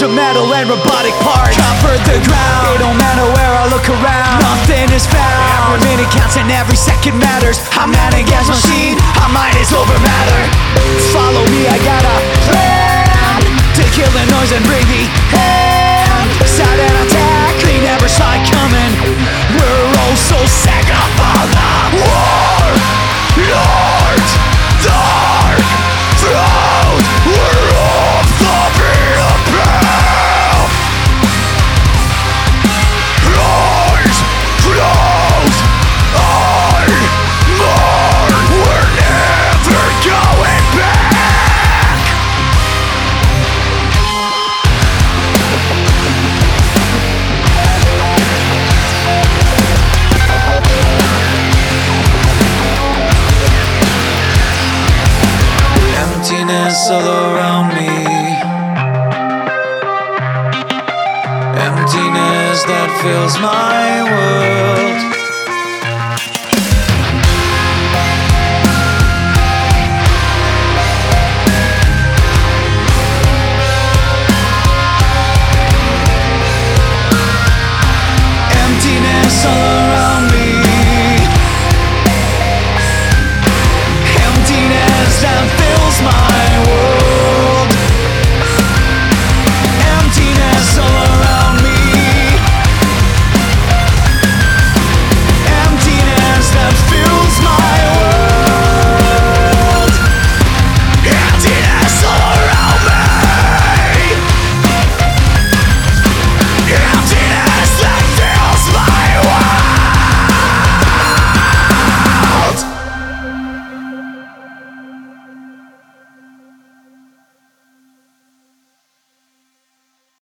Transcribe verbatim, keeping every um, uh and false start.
of metal and robotic parts covered the ground. It don't matter where I look around, nothing is found. Every minute counts and every second matters. I'm man against machine, our mind is over matter. Follow me, I got a plan to kill the noise and bring the hand. Sudden attack, they never saw it coming. We're all so sick of all the war lords, dark throat. We're all stopping a path. Eyes closed, I mourn. We're never going back. Emptiness all around me, emptiness that fills my world.